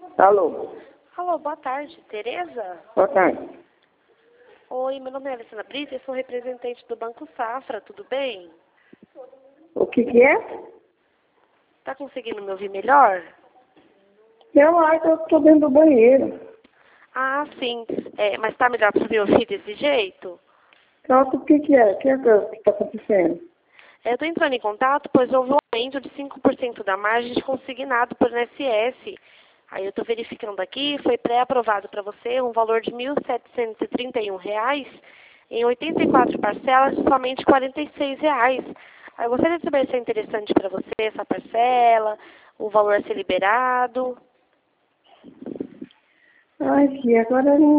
Alô, Alô, boa tarde, Tereza? boa tarde. Oi, meu nome é Alessandra Brito, eu sou representante do Banco Safra, tudo bem? O que é? Tá conseguindo me ouvir melhor? Eu acho que eu estou dentro do banheiro. Ah, sim. Mas tá melhor para me ouvir desse jeito? Então, o que é? O que está acontecendo? Eu tô entrando em contato, pois houve um aumento de 5% da margem de consignado por INSS. Aí eu tô verificando aqui, foi pré-aprovado para você um valor de R$ 1.731 em 84 parcelas de somente R$ 46. Aí eu gostaria de saber se é interessante para você essa parcela, o valor a ser liberado. Ai, filha, agora eu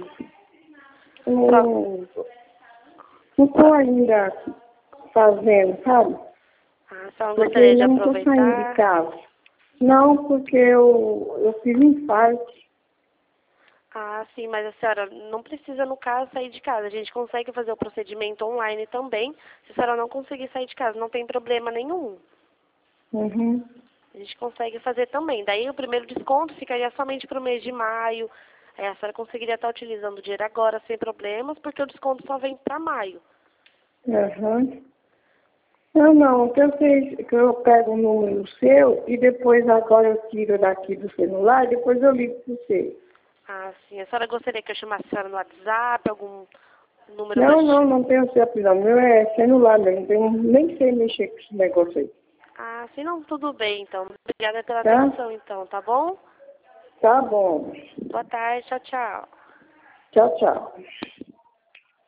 Pra- não estou ainda fazendo, sabe? A senhora Porque gostaria de ainda não estou saindo de aproveitar? casa. Não, porque eu fiz um infarto. Ah, sim, mas a senhora não precisa, no caso, sair de casa. A gente consegue fazer o procedimento online também, se a senhora não conseguir sair de casa. Não tem problema nenhum. Uhum. A gente consegue fazer também. Daí o primeiro desconto ficaria somente para o mês de maio. Aí a senhora conseguiria estar utilizando o dinheiro agora sem problemas, porque o desconto só vem para maio. Uhum. Não, o que eu sei é que eu pego o número seu e depois agora eu tiro daqui do celular e depois eu ligo para você. Ah, sim. A senhora gostaria que eu chamasse a senhora no WhatsApp, algum número mais... Não tenho CEP não. Meu é celular mesmo. Nem sei mexer com esse negócio aí. Ah, sim, não, tudo bem, então. Obrigada pela Tá? atenção, então, tá bom? Tá bom. Boa tarde, tchau, tchau. Tchau, tchau.